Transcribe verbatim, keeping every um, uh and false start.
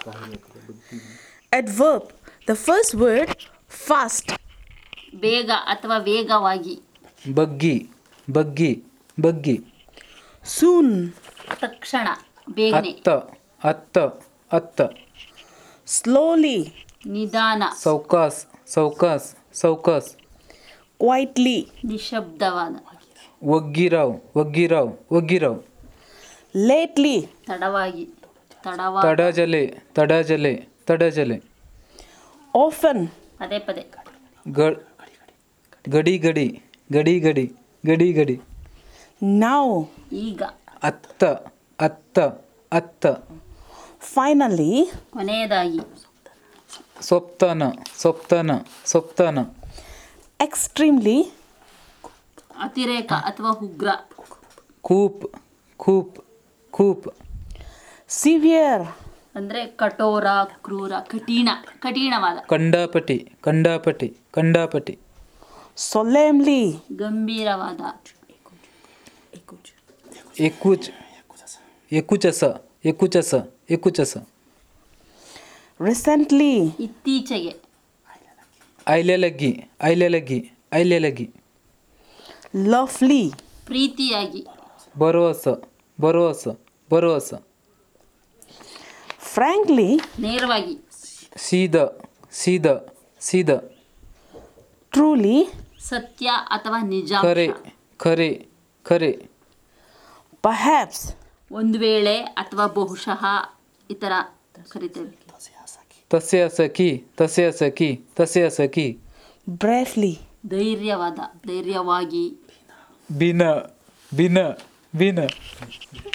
Adverb. The first word fast. ಬೇಗ ಅಥವಾ ವೇಗವಾಗಿ. ಬಗ್ಗಿ ಬಗ್ಗಿ ಬಗ್ಗಿ. Soon. ತಕ್ಷಣ ಬೇಗನೆ. ಅತ್ತ ಅತ್ತ ಅತ್ತ. Slowly. ನಿಧಾನ. ಸೌಕಾಸ್ ಸೌಕಾಸ್ ಸೌಕಾಸ್. Quietly. ನಿಶಬ್ದವಾದ. ಒಗ್ಗಿರಾವ್ ಒಗ್ಗಿರಾವ್ ಒಗ್ಗಿರಾವ್. Lately. ತಡವಾಗಿ ತಡವಾದ. ತಡಜಲೆ ತಡಜಲೆ ತಡಜಲೆ. Often. ಪದೇ ಪದೇ. ಗ ಗಡಿ ಗಡಿ ಗಡಿ ಗಡಿ ಗಡಿ ಗಡಿ. Now. ಈಗ. ಅತ್ತ ಅತ್ತ ಅತ್ತ. Finally. ಕೊನೆಯದಾಗಿ. ಸೊಪ್ತನ ಸೊಪ್ತನ ಸೊಪ್ತನ. Extremely. ಅತಿರೇಕ ಅಥವಾ ಉಗ್ರ. ಕೂಪ್ ಕೂಪ್ ಕೂಪ್. Severe. ಅಂದರೆ ಕಠೋರ ಕ್ರೂರ ಕಠಿಣ ಕಠಿಣವಾದ. ಕಂಡಾಪಟಿ ಕಂಡಾಪಟಿ ಕಂಡಾಪಟಿ. Solemnly. ಗಂಭೀರವಾದ. ಎಕುಚ್ ಎಕುಚಸ ಎಕುಚಸ ಎಕುಚಸ. Recently. ಇತ್ತೀಚೆಗೆ. ಐಲೆಲಗಿ ಐಲೆಲಗಿ ಐಲೆಲಗಿ. Lovely. ಪ್ರೀತಿಯಾಗಿ. ಭರವಸ ಭರವಸ ಭರವಸ. Frankly. ನೇರವಾಗಿ. ಸೀದಾ ಸೀದಾ ಸೀದಾ. Truly. ಸತ್ಯ ಅಥವಾ ನಿಜ. ಖರೆ ಖರೆ ಖರೆ. Perhaps. ಒಂದು ವೇಳೆ ಅಥವಾ ಬಹುಶಃ ಈ ಥರ ಕರಿತೇವೆ. ತಸ್ಯ ಸಖಿ ತಸ್ಯ ಸಖಿ ತಸ್ಯ ಸಖಿ. Bravely. ಧೈರ್ಯವಾದ ಧೈರ್ಯವಾಗಿ. ಬಿನ ಬಿನ ಬಿನ.